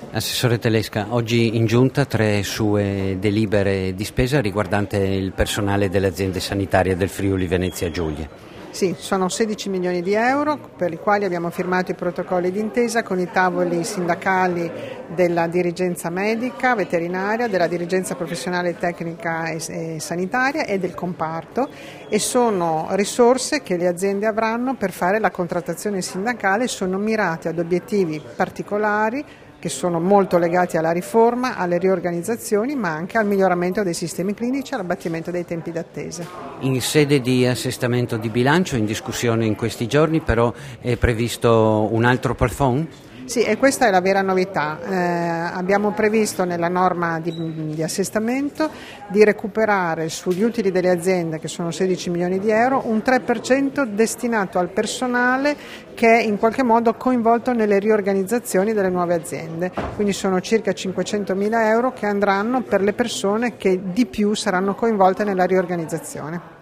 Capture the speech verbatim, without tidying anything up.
Assessore Telesca, oggi in giunta tre sue delibere di spesa riguardante il personale delle aziende sanitarie del Friuli Venezia Giulia. Sì, sono sedici milioni di euro per i quali abbiamo firmato i protocolli d'intesa con i tavoli sindacali della dirigenza medica, veterinaria, della dirigenza professionale tecnica e sanitaria e del comparto, e sono risorse che le aziende avranno per fare la contrattazione sindacale, sono mirate ad obiettivi particolari che sono molto legati alla riforma, alle riorganizzazioni, ma anche al miglioramento dei sistemi clinici e all'abbattimento dei tempi d'attesa. In sede di assestamento di bilancio, in discussione in questi giorni, però è previsto un altro plafond? Sì, e questa è la vera novità. Eh, abbiamo previsto nella norma di, di assestamento di recuperare sugli utili delle aziende, che sono sedici milioni di euro, un tre per cento destinato al personale che è in qualche modo coinvolto nelle riorganizzazioni delle nuove aziende. Quindi sono circa cinquecentomila euro che andranno per le persone che di più saranno coinvolte nella riorganizzazione.